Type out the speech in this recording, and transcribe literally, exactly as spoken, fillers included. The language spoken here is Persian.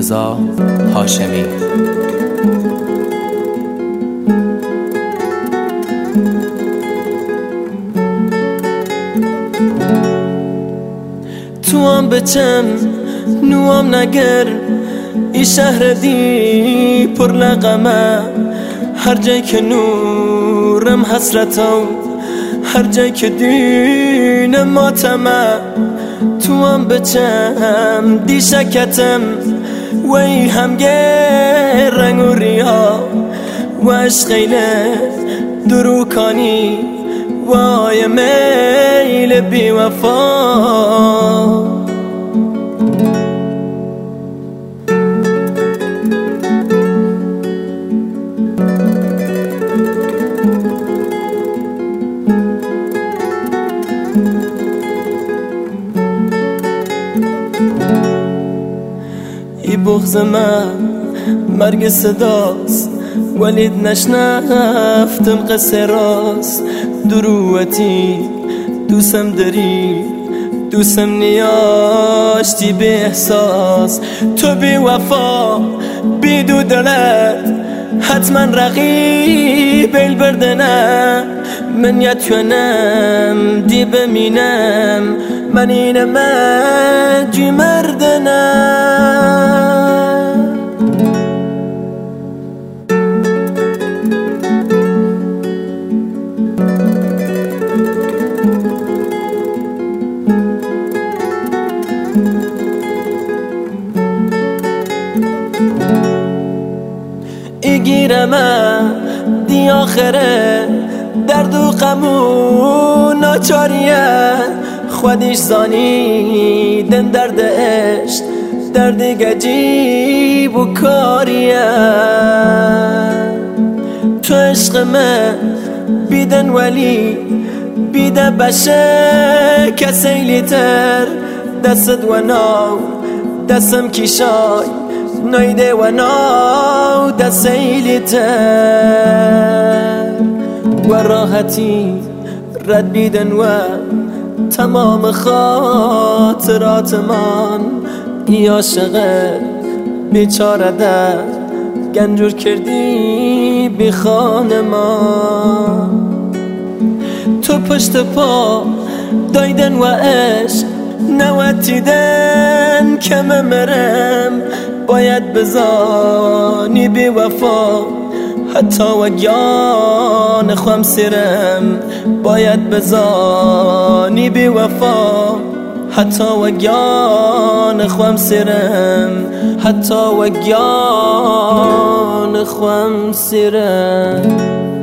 رضا هاشمی. تو هم بچم نو هم نگر ای شهر دی پر لقمه، هر جای که نورم حسرتم، هر جای که دینم ماتمه. تو هم بچم دی شکتم وی همگه رنگ و ریا و عشقیله دروکانی وای میل بی وفا. ای بغض من مرگ صداست ولید نشنفتم قصه راست. دروتی دوسم داری دوسم نیاشتی به احساس. تو بی وفا بی دو دلت حتما رقیب بیل بردنه. من یتونم دی بمینم من اینم جی مردنه. ایگیرمه دی آخره درد و غم و ناچاریه. خودش زانیدن درد عشق درد گجیب و کاریه. تو عشق من بیدن ولی بیده بشه کسیلی تر. دست و ناو دستم کشای نایده و ناو دستیلی تر. و راحتی رد بیدن و تمام خاطرات من. ای عاشقه بیچاره در گنجور کردی بی خانه ما. تو پشت پا دایدن و عشق نوتیدن که مرم. باید بزانی بی وفا حتی و گیان خوام سرم. باید بزانی بی وفا حتی و گیان خوام سرم. حتی و گیان خوام سرم.